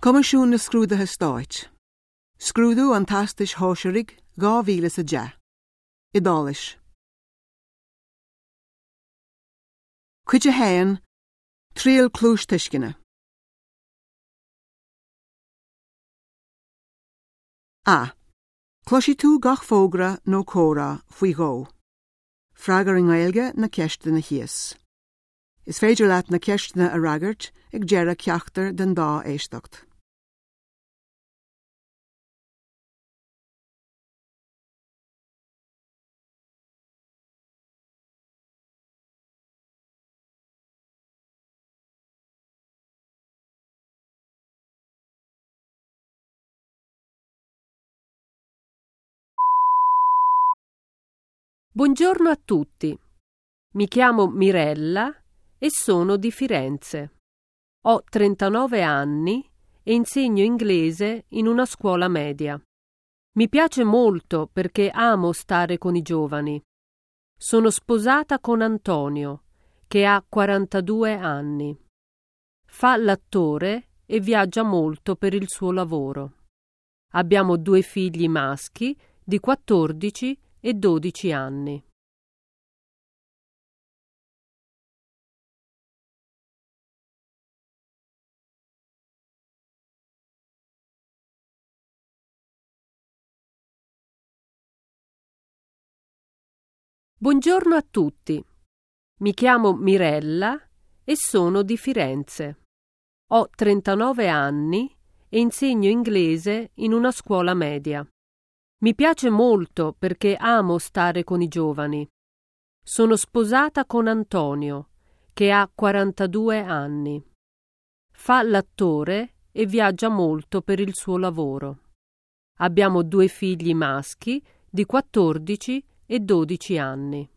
Cumasisiún na scrúdathe stáit. Scrúdú an tastais hóisirig 2010. Idális. Cuide héan, tríal clúis tuiscine. A. Cloisi tú gach fógra nó córa faoi gó. Freagar an Gaeilge na ceiste na híos. Is féidir leat na ceistena a ragart ag dearra ceachtar den dá éisteacht. Buongiorno a tutti. Mi chiamo Mirella e sono di Firenze. Ho 39 anni e insegno inglese in una scuola media. Mi piace molto perché amo stare con i giovani. Sono sposata con Antonio, che ha 42 anni. Fa l'attore e viaggia molto per il suo lavoro. Abbiamo 2 figli maschi di 14 e 12 anni. Buongiorno a tutti. Mi chiamo Mirella e sono di Firenze. Ho 39 anni e insegno inglese in una scuola media. Mi piace molto perché amo stare con i giovani. Sono sposata con Antonio, che ha 42 anni. Fa l'attore e viaggia molto per il suo lavoro. Abbiamo 2 figli maschi di 14 e 12 anni.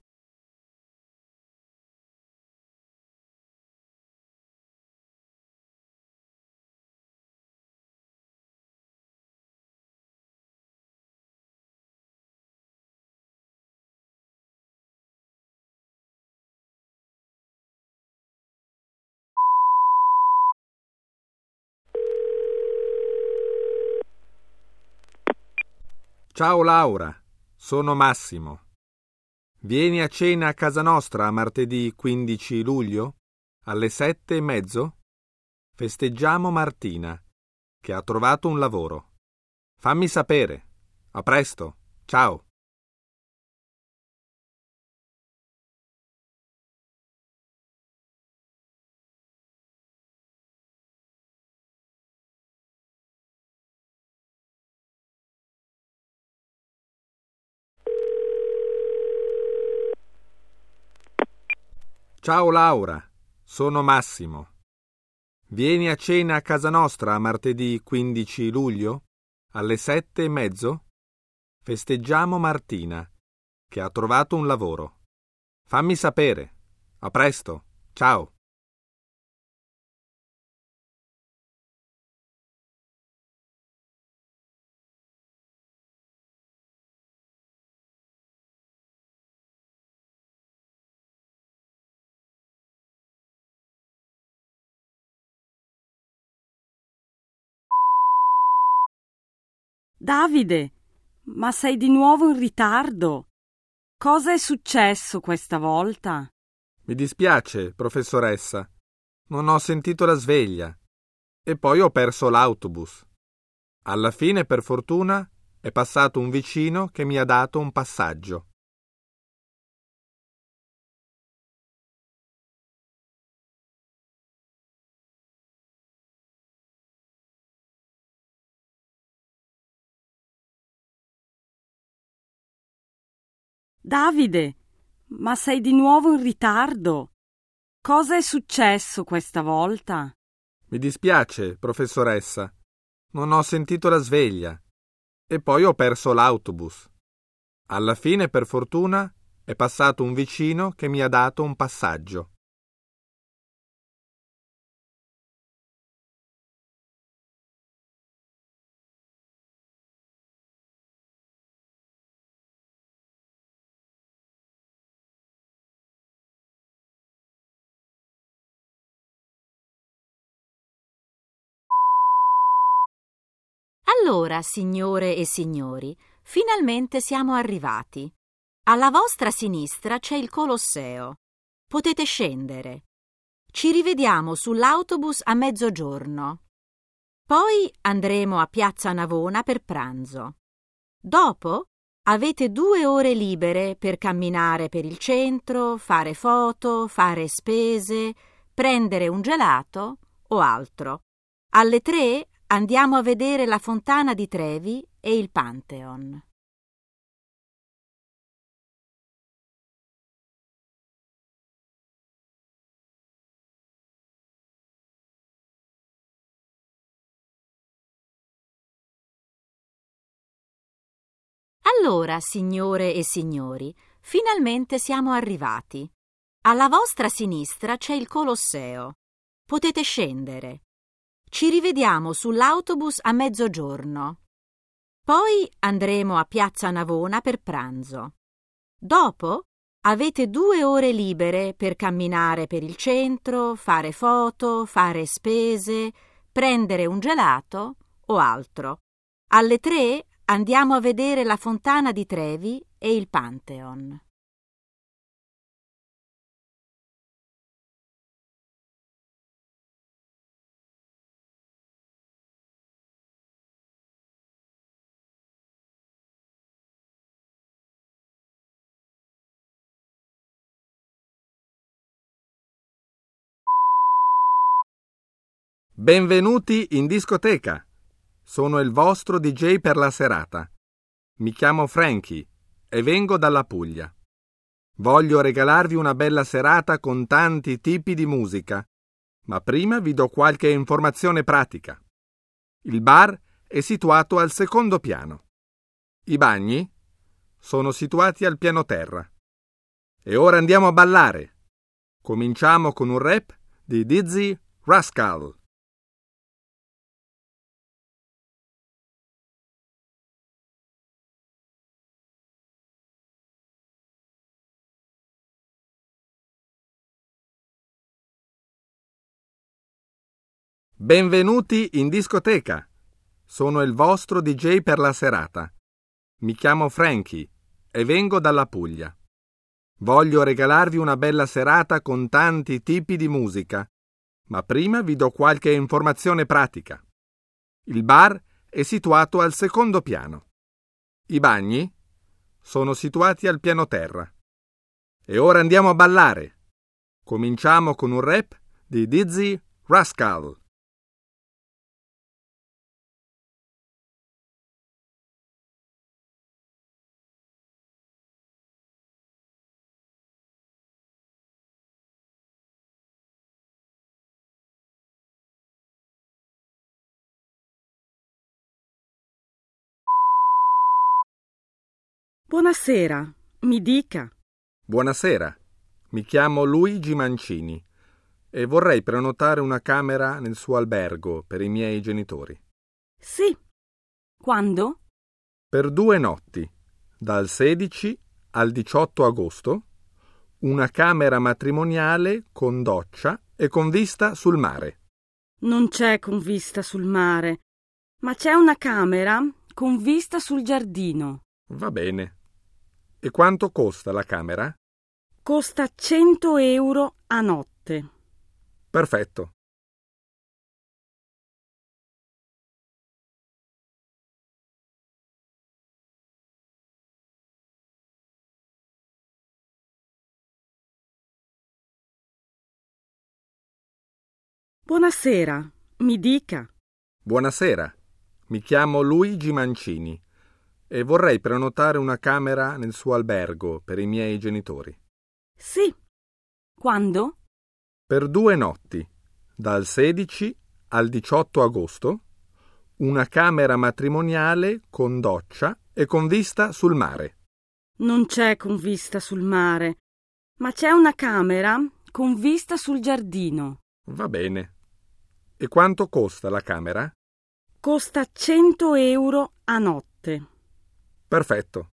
Ciao Laura, sono Massimo. Vieni a cena a casa nostra martedì 15 luglio alle 7:30? Festeggiamo Martina, che ha trovato un lavoro. Fammi sapere. A presto. Ciao. Ciao Laura, sono Massimo. Vieni a cena a casa nostra martedì 15 luglio alle 7:30? Festeggiamo Martina, che ha trovato un lavoro. Fammi sapere. A presto. Ciao. Davide, ma sei di nuovo in ritardo? Cosa è successo questa volta? Mi dispiace, professoressa. Non ho sentito la sveglia. E poi ho perso l'autobus. Alla fine, per fortuna, è passato un vicino che mi ha dato un passaggio. Davide, ma sei di nuovo in ritardo? Cosa è successo questa volta? Mi dispiace, professoressa. Non ho sentito la sveglia. E poi ho perso l'autobus. Alla fine, per fortuna, è passato un vicino che mi ha dato un passaggio. Allora, signore e signori, finalmente siamo arrivati. Alla vostra sinistra c'è il Colosseo. Potete scendere. Ci rivediamo sull'autobus a mezzogiorno. Poi andremo a Piazza Navona per pranzo. Dopo avete 2 ore libere per camminare per il centro, fare foto, fare spese, prendere un gelato o altro. Alle 3 andiamo a vedere la Fontana di Trevi e il Pantheon. Allora, signore e signori, finalmente siamo arrivati. Alla vostra sinistra c'è il Colosseo. Potete scendere. Ci rivediamo sull'autobus a mezzogiorno. Poi andremo a Piazza Navona per pranzo. Dopo avete 2 ore libere per camminare per il centro, fare foto, fare spese, prendere un gelato o altro. Alle 3 andiamo a vedere la Fontana di Trevi e il Pantheon. Benvenuti in discoteca. Sono il vostro DJ per la serata. Mi chiamo Frankie e vengo dalla Puglia. Voglio regalarvi una bella serata con tanti tipi di musica, ma prima vi do qualche informazione pratica. Il bar è situato al secondo piano. I bagni sono situati al piano terra. E ora andiamo a ballare. Cominciamo con un rap di Dizzy Rascal. Benvenuti in discoteca. Sono il vostro DJ per la serata. Mi chiamo Frankie e vengo dalla Puglia. Voglio regalarvi una bella serata con tanti tipi di musica, ma prima vi do qualche informazione pratica. Il bar è situato al secondo piano. I bagni sono situati al piano terra. E ora andiamo a ballare. Cominciamo con un rap di Dizzy Rascal. Buonasera, mi dica. Buonasera, mi chiamo Luigi Mancini e vorrei prenotare una camera nel suo albergo per i miei genitori. Sì. Quando? Per 2 notti, dal 16 al 18 agosto, una camera matrimoniale con doccia e con vista sul mare. Non c'è con vista sul mare, ma c'è una camera con vista sul giardino. Va bene. E quanto costa la camera? Costa 100 euro a notte. Perfetto. Buonasera, mi dica. Buonasera, mi chiamo Luigi Mancini e vorrei prenotare una camera nel suo albergo per i miei genitori. Sì. Quando? Per 2 notti, dal 16 al 18 agosto, una camera matrimoniale con doccia e con vista sul mare. Non c'è con vista sul mare, ma c'è una camera con vista sul giardino. Va bene. E quanto costa la camera? Costa 100 euro a notte. Perfetto.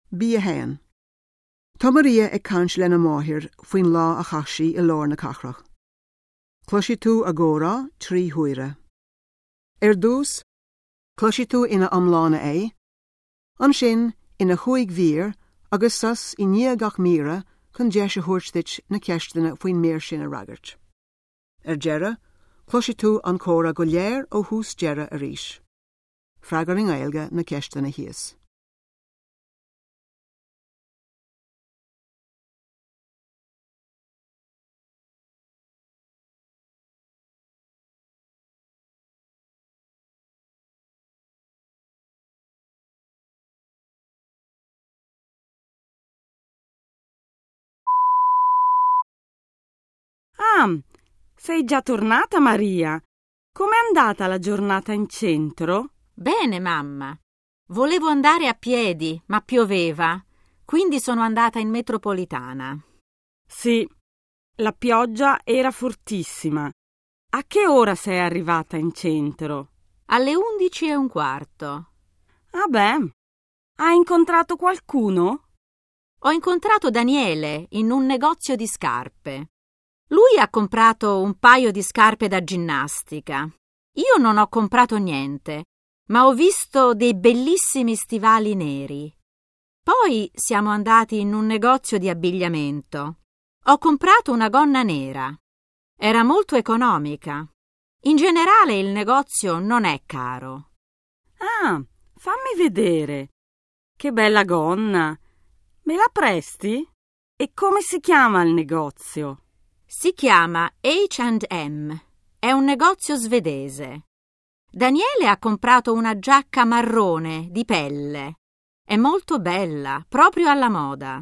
bí a hain. Tá Maria ag caint lena máthir faoin lá a chaisí I lár na cachrach. Cloisi tú agórá trí huaire. Dús, cloisi tú ina amlána é, an sin ina chuig vír agus sas I níagach míra chun deis a thuairstit na ceistena faoin méir sin a ragart. Deire, cloisi tú an córa go léir ó hús deire a ríis. Freagar in Gaeilge na ceistena híos. Ah, sei già tornata, Maria? Com'è andata la giornata in centro? Bene, mamma. Volevo andare a piedi, ma pioveva, quindi sono andata in metropolitana. Sì, la pioggia era fortissima. A che ora sei arrivata in centro? Alle 11:15. Ah beh, hai incontrato qualcuno? Ho incontrato Daniele in un negozio di scarpe. Lui ha comprato un paio di scarpe da ginnastica. Io non ho comprato niente, ma ho visto dei bellissimi stivali neri. Poi siamo andati in un negozio di abbigliamento. Ho comprato una gonna nera. Era molto economica. In generale il negozio non è caro. Ah, fammi vedere. Che bella gonna. Me la presti? E come si chiama il negozio? Si chiama H&M. È un negozio svedese. Daniele ha comprato una giacca marrone di pelle. È molto bella, proprio alla moda.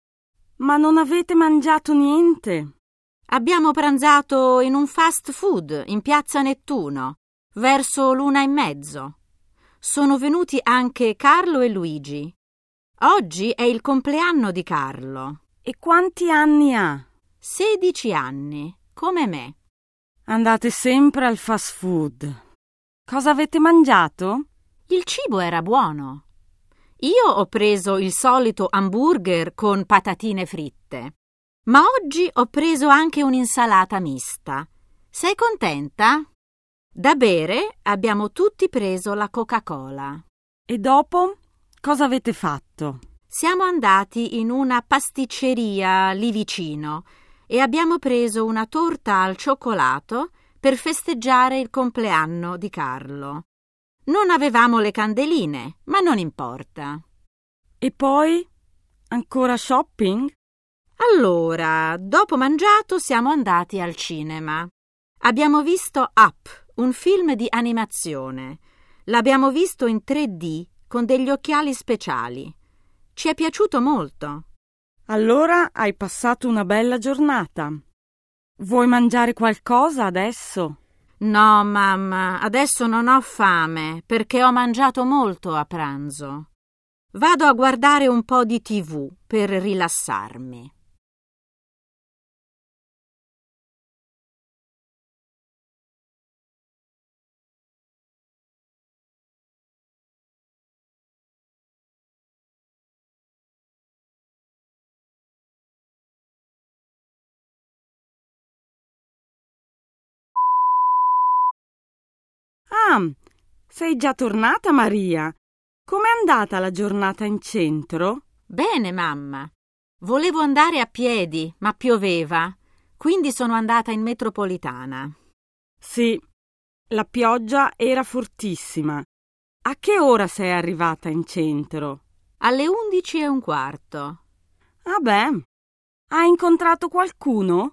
Ma non avete mangiato niente? Abbiamo pranzato in un fast food in Piazza Nettuno, verso l'1:30. Sono venuti anche Carlo e Luigi. Oggi è il compleanno di Carlo. E quanti anni ha? 16 anni, come me. Andate sempre al fast food. Cosa avete mangiato? Il cibo era buono. Io ho preso il solito hamburger con patatine fritte, ma oggi ho preso anche un'insalata mista. Sei contenta? Da bere abbiamo tutti preso la Coca-Cola. E dopo cosa avete fatto? Siamo andati in una pasticceria lì vicino e abbiamo preso una torta al cioccolato per festeggiare il compleanno di Carlo. Non avevamo le candeline, ma non importa. E poi? Ancora shopping? Allora, dopo mangiato siamo andati al cinema. Abbiamo visto Up, un film di animazione. L'abbiamo visto in 3D con degli occhiali speciali. Ci è piaciuto molto. Allora hai passato una bella giornata. Vuoi mangiare qualcosa adesso? No, mamma, adesso non ho fame perché ho mangiato molto a pranzo. Vado a guardare un po' di TV per rilassarmi. Ah, sei già tornata, Maria? Com'è andata la giornata in centro? Bene, mamma. Volevo andare a piedi, ma pioveva, quindi sono andata in metropolitana. Sì, la pioggia era fortissima. A che ora sei arrivata in centro? Alle 11:15. Ah beh, hai incontrato qualcuno?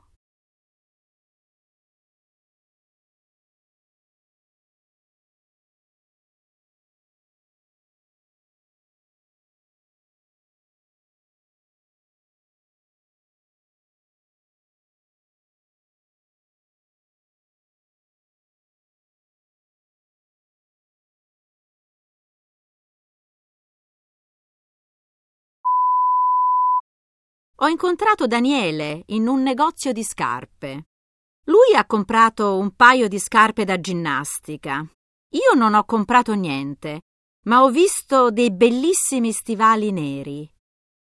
Ho incontrato Daniele in un negozio di scarpe. Lui ha comprato un paio di scarpe da ginnastica. Io non ho comprato niente, ma ho visto dei bellissimi stivali neri.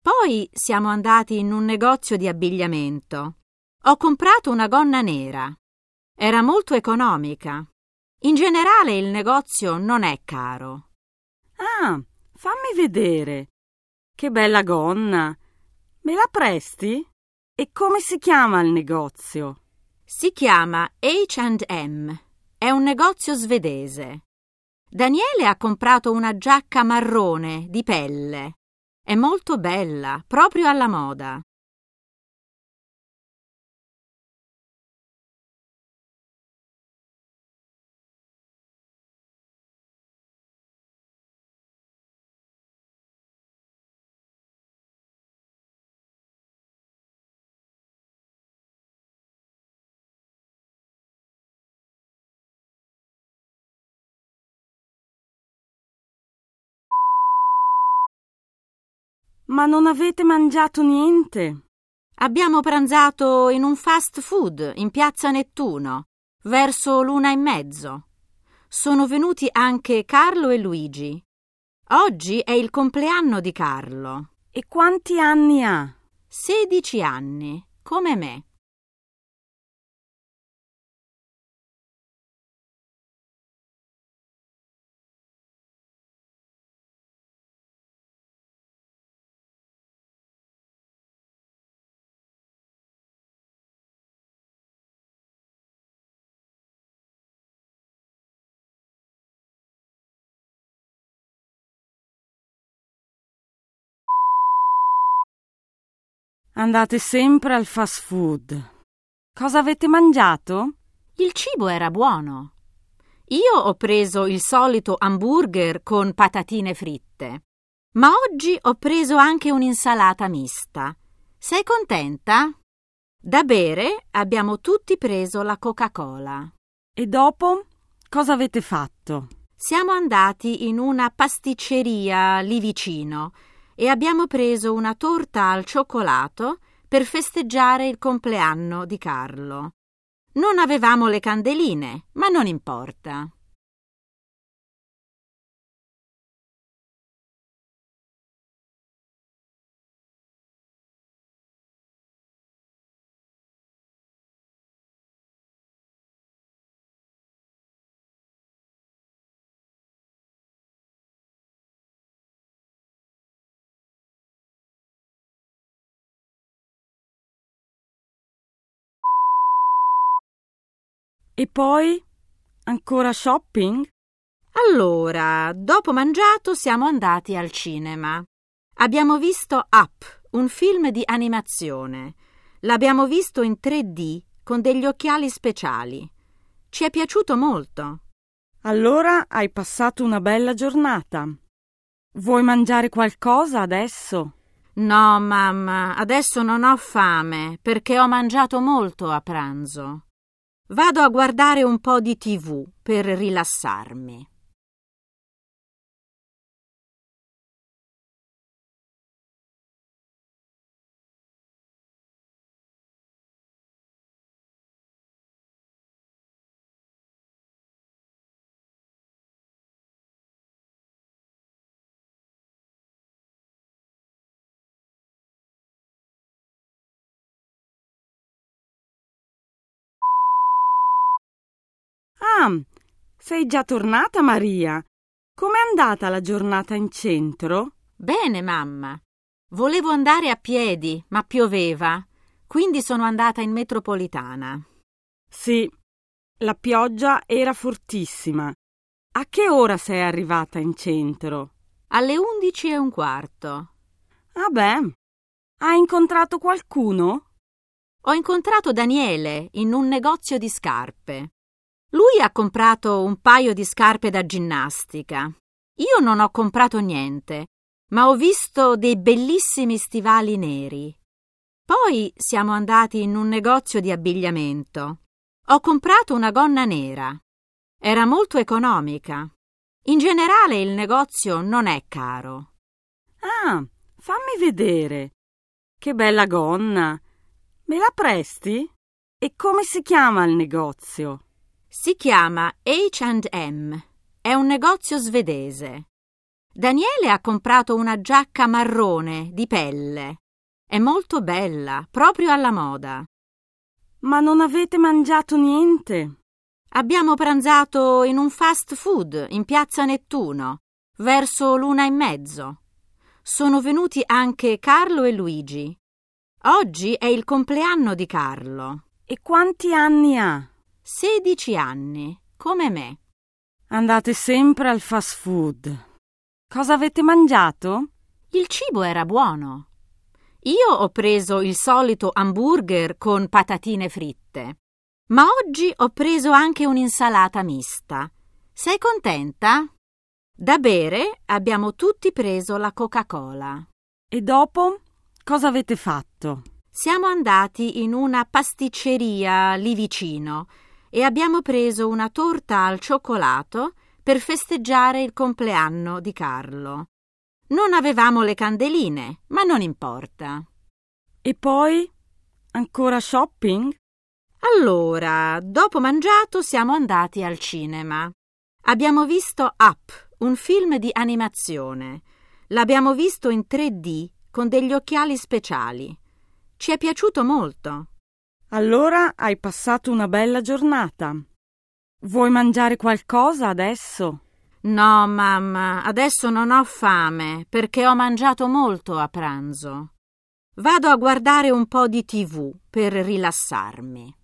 Poi siamo andati in un negozio di abbigliamento. Ho comprato una gonna nera. Era molto economica. In generale il negozio non è caro. Ah, fammi vedere. Che bella gonna. Me la presti? E come si chiama il negozio? Si chiama H&M. È un negozio svedese. Daniele ha comprato una giacca marrone di pelle. È molto bella, proprio alla moda. Ma non avete mangiato niente? Abbiamo pranzato in un fast food in Piazza Nettuno, verso l'1:30. Sono venuti anche Carlo e Luigi. Oggi è il compleanno di Carlo. E quanti anni ha? 16 anni, come me. Andate sempre al fast food. Cosa avete mangiato? Il cibo era buono. Io ho preso il solito hamburger con patatine fritte, ma oggi ho preso anche un'insalata mista. Sei contenta? Da bere abbiamo tutti preso la Coca-Cola. E dopo cosa avete fatto? Siamo andati in una pasticceria lì vicino e abbiamo preso una torta al cioccolato per festeggiare il compleanno di Carlo. Non avevamo le candeline, ma non importa. E poi? Ancora shopping? Allora, dopo mangiato siamo andati al cinema. Abbiamo visto Up, un film di animazione. L'abbiamo visto in 3D con degli occhiali speciali. Ci è piaciuto molto. Allora hai passato una bella giornata. Vuoi mangiare qualcosa adesso? No, mamma, adesso non ho fame perché ho mangiato molto a pranzo. Vado a guardare un po' di TV per rilassarmi. Ah, sei già tornata, Maria? Com'è andata la giornata in centro? Bene, mamma. Volevo andare a piedi, ma pioveva, quindi sono andata in metropolitana. Sì, la pioggia era fortissima. A che ora sei arrivata in centro? Alle 11:15. Ah beh, hai incontrato qualcuno? Ho incontrato Daniele in un negozio di scarpe. Lui ha comprato un paio di scarpe da ginnastica. Io non ho comprato niente, ma ho visto dei bellissimi stivali neri. Poi siamo andati in un negozio di abbigliamento. Ho comprato una gonna nera. Era molto economica. In generale il negozio non è caro. Ah, fammi vedere. Che bella gonna. Me la presti? E come si chiama il negozio? Si chiama H&M. È un negozio svedese. Daniele ha comprato una giacca marrone di pelle. È molto bella, proprio alla moda. Ma non avete mangiato niente? Abbiamo pranzato in un fast food in Piazza Nettuno, verso l'1:30. Sono venuti anche Carlo e Luigi. Oggi è il compleanno di Carlo. E quanti anni ha? 16 anni, come me. Andate sempre al fast food. Cosa avete mangiato? Il cibo era buono. Io ho preso il solito hamburger con patatine fritte, ma oggi ho preso anche un'insalata mista. Sei contenta? Da bere abbiamo tutti preso la Coca-Cola. E dopo cosa avete fatto? Siamo andati in una pasticceria lì vicino e abbiamo preso una torta al cioccolato per festeggiare il compleanno di Carlo. Non avevamo le candeline, ma non importa. E poi? Ancora shopping? Allora, dopo mangiato siamo andati al cinema. Abbiamo visto Up, un film di animazione. L'abbiamo visto in 3D con degli occhiali speciali. Ci è piaciuto molto. Allora hai passato una bella giornata. Vuoi mangiare qualcosa adesso? No, mamma, adesso non ho fame perché ho mangiato molto a pranzo. Vado a guardare un po' di TV per rilassarmi.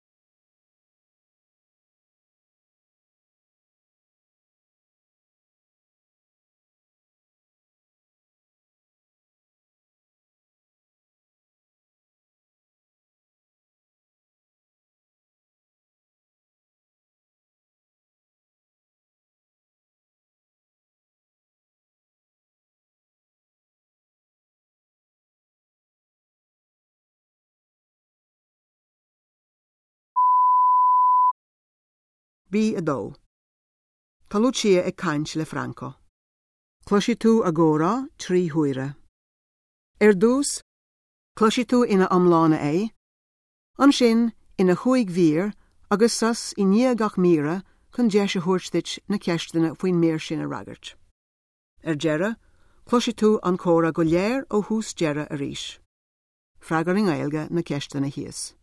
Bí a dó. Tá Lucia ag caint le Franco. Cloisi tú agóra trí huaire. Dús, cloisi tú ina amlána é, an sin ina chuig vír agus sas I níagach míre chun deis a thuirsteit na ceistena faoin méir sin a ragart. Deire, cloisi tú an córa go léir ó hús deire a ríis. Freagar in Gaeilge na ceistena híos.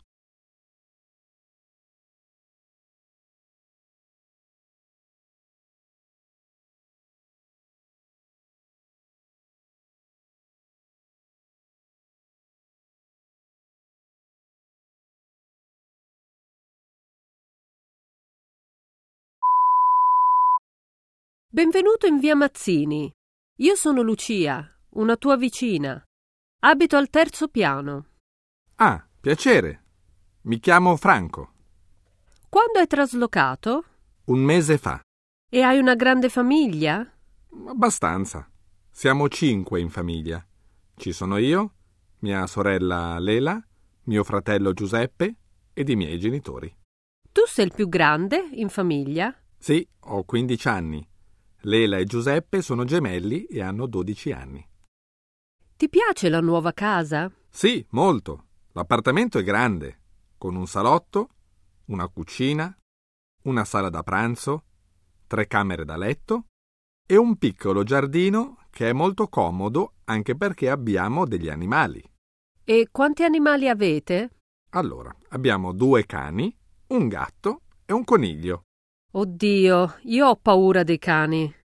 Benvenuto in via Mazzini. Io sono Lucia, una tua vicina. Abito al 3° piano. Ah, piacere. Mi chiamo Franco. Quando hai traslocato? 1 mese fa. E hai una grande famiglia? Abbastanza. Siamo 5 in famiglia. Ci sono io, mia sorella Lela, mio fratello Giuseppe ed I miei genitori. Tu sei il più grande in famiglia? Sì, ho 15 anni. Lela e Giuseppe sono gemelli e hanno 12 anni. Ti piace la nuova casa? Sì, molto. L'appartamento è grande, con un salotto, una cucina, una sala da pranzo, 3 camere da letto e un piccolo giardino che è molto comodo anche perché abbiamo degli animali. E quanti animali avete? Allora, abbiamo 2 cani, un gatto e un coniglio. Oddio, io ho paura dei cani.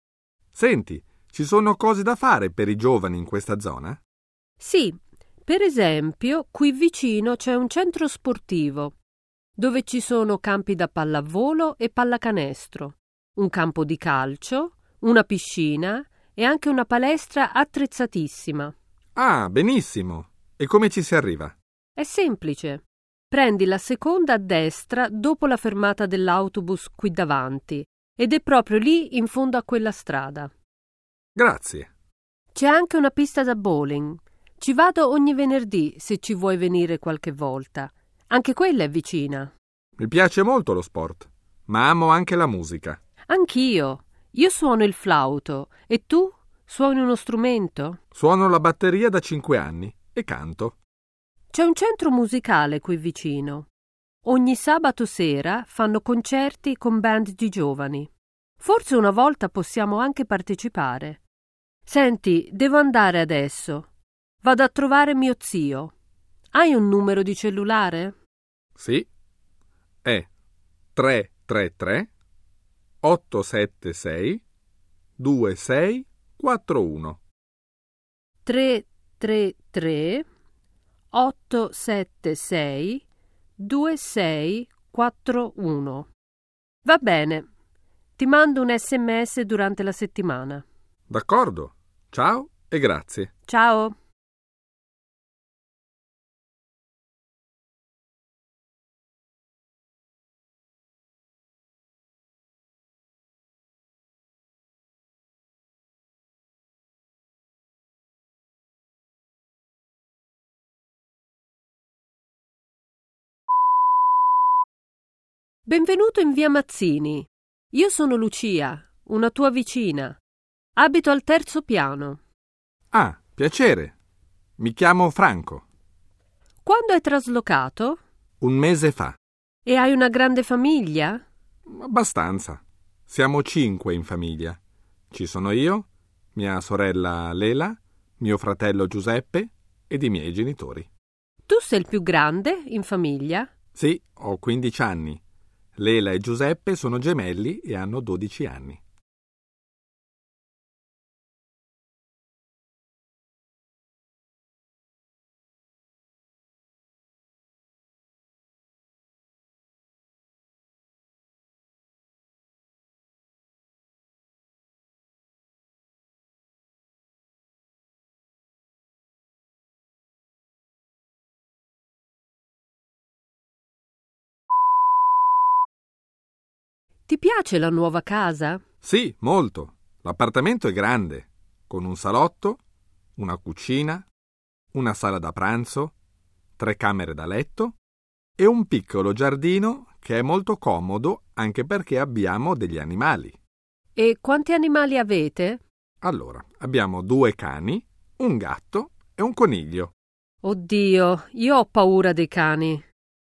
Senti, ci sono cose da fare per I giovani in questa zona? Sì, per esempio, qui vicino c'è un centro sportivo, dove ci sono campi da pallavolo e pallacanestro, un campo di calcio, una piscina e anche una palestra attrezzatissima. Ah, benissimo! E come ci si arriva? È semplice. Prendi la seconda a destra dopo la fermata dell'autobus qui davanti ed è proprio lì in fondo a quella strada. Grazie. C'è anche una pista da bowling. Ci vado ogni venerdì se ci vuoi venire qualche volta. Anche quella è vicina. Mi piace molto lo sport, ma amo anche la musica. Anch'io. Io suono il flauto. E tu? Suoni uno strumento? Suono la batteria da 5 anni e canto. C'è un centro musicale qui vicino. Ogni sabato sera fanno concerti con band di giovani. Forse una volta possiamo anche partecipare. Senti, devo andare adesso. Vado a trovare mio zio. Hai un numero di cellulare? Sì. È 333 876 2641. 333 876 2641. Va bene. Ti mando un SMS durante la settimana. D'accordo. Ciao e grazie. Ciao. Benvenuto in via Mazzini. Io sono Lucia, una tua vicina. Abito al 3° piano. Ah, piacere. Mi chiamo Franco. Quando hai traslocato? 1 mese fa. E hai una grande famiglia? Abbastanza. Siamo 5 in famiglia. Ci sono io, mia sorella Lela, mio fratello Giuseppe ed i miei genitori. Tu sei il più grande in famiglia? Sì, ho 15 anni. Lela e Giuseppe sono gemelli e hanno 12 anni. Ti piace la nuova casa? Sì, molto. L'appartamento è grande, con un salotto, una cucina, una sala da pranzo, 3 camere da letto e un piccolo giardino che è molto comodo anche perché abbiamo degli animali. E quanti animali avete? Allora, abbiamo 2 cani, un gatto e un coniglio. Oddio, io ho paura dei cani.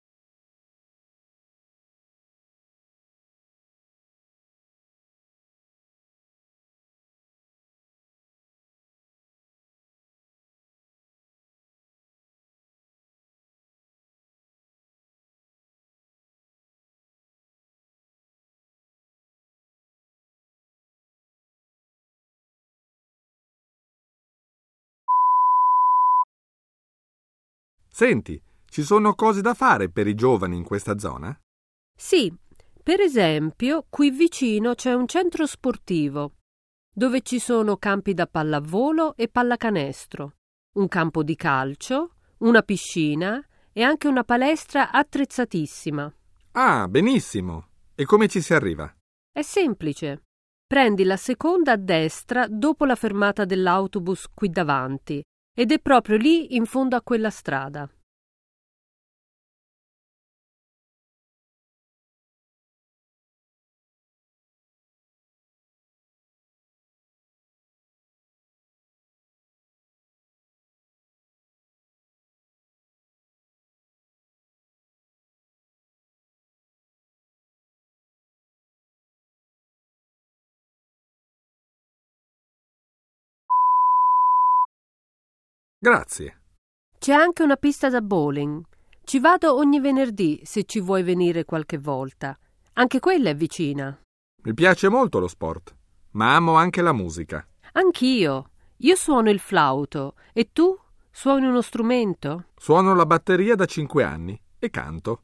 Senti, ci sono cose da fare per i giovani in questa zona? Sì, per esempio, qui vicino c'è un centro sportivo dove ci sono campi da pallavolo e pallacanestro, un campo di calcio, una piscina e anche una palestra attrezzatissima. Ah, benissimo. E come ci si arriva? È semplice. Prendi la seconda a destra dopo la fermata dell'autobus qui davanti ed è proprio lì in fondo a quella strada. Grazie. C'è anche una pista da bowling. Ci vado ogni venerdì se ci vuoi venire qualche volta. Anche quella è vicina. Mi piace molto lo sport, ma amo anche la musica. Anch'io. Io suono il flauto. E tu? Suoni uno strumento? Suono la batteria da 5 anni e canto.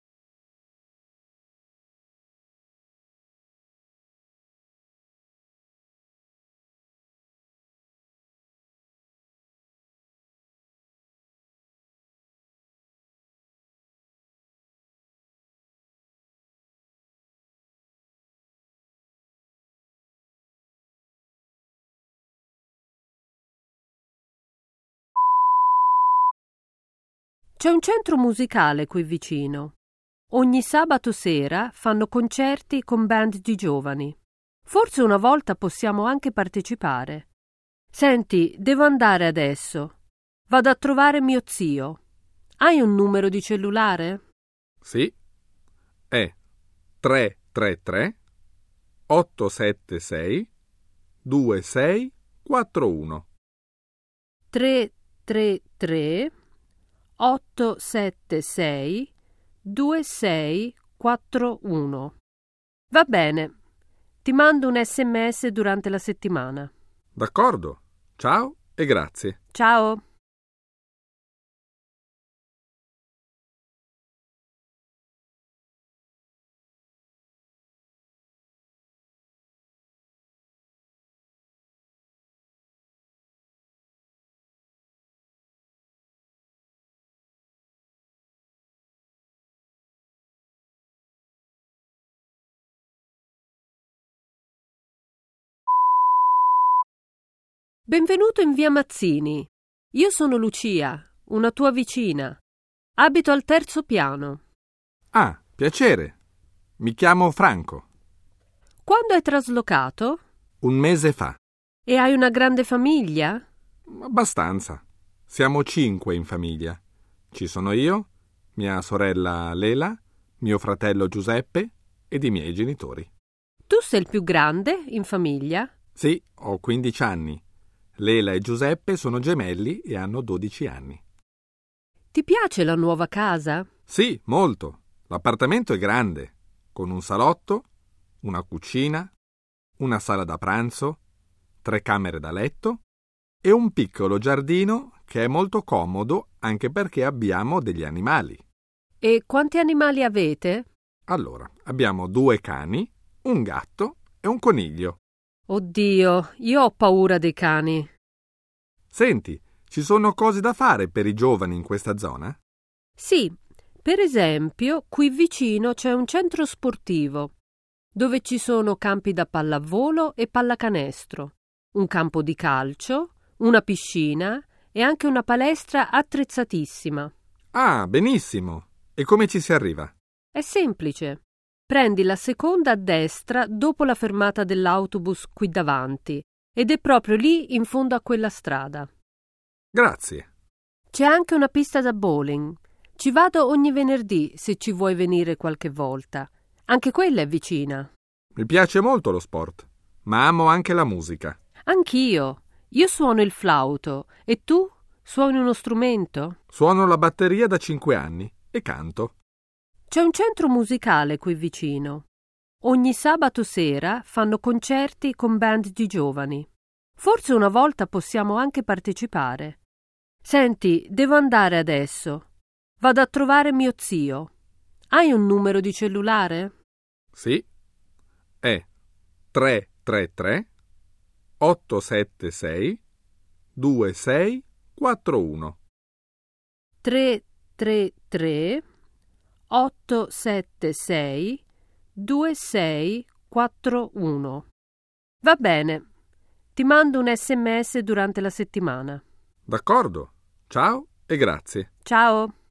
C'è un centro musicale qui vicino. Ogni sabato sera fanno concerti con band di giovani. Forse una volta possiamo anche partecipare. Senti, devo andare adesso. Vado a trovare mio zio. Hai un numero di cellulare? Sì. È 333 876 2641. 333 876 2641. Va bene. Ti mando un SMS durante la settimana. D'accordo. Ciao e grazie. Ciao. Benvenuto in via Mazzini. Io sono Lucia, una tua vicina. Abito al 3° piano. Ah, piacere. Mi chiamo Franco. Quando hai traslocato? 1 mese fa. E hai una grande famiglia? Abbastanza. Siamo 5 in famiglia. Ci sono io, mia sorella Lela, mio fratello Giuseppe ed i miei genitori. Tu sei il più grande in famiglia? Sì, ho 15 anni. Lela e Giuseppe sono gemelli e hanno 12 anni. Ti piace la nuova casa? Sì, molto. L'appartamento è grande, con un salotto, una cucina, una sala da pranzo, 3 camere da letto e un piccolo giardino che è molto comodo anche perché abbiamo degli animali. E quanti animali avete? Allora, abbiamo 2 cani, un gatto e un coniglio. Oddio, io ho paura dei cani. Senti, ci sono cose da fare per i giovani in questa zona? Sì, per esempio, qui vicino c'è un centro sportivo, dove ci sono campi da pallavolo e pallacanestro, un campo di calcio, una piscina e anche una palestra attrezzatissima. Ah, benissimo. E come ci si arriva? È semplice. Prendi la seconda a destra dopo la fermata dell'autobus qui davanti ed è proprio lì in fondo a quella strada. Grazie. C'è anche una pista da bowling. Ci vado ogni venerdì se ci vuoi venire qualche volta. Anche quella è vicina. Mi piace molto lo sport, ma amo anche la musica. Anch'io. Io suono il flauto. E tu? Suoni uno strumento? Suono la batteria da 5 anni e canto. C'è un centro musicale qui vicino. Ogni sabato sera fanno concerti con band di giovani. Forse una volta possiamo anche partecipare. Senti, devo andare adesso. Vado a trovare mio zio. Hai un numero di cellulare? Sì. È 333 876 2641. 333 876 2641. Va bene. Ti mando un SMS durante la settimana. D'accordo. Ciao e grazie. Ciao.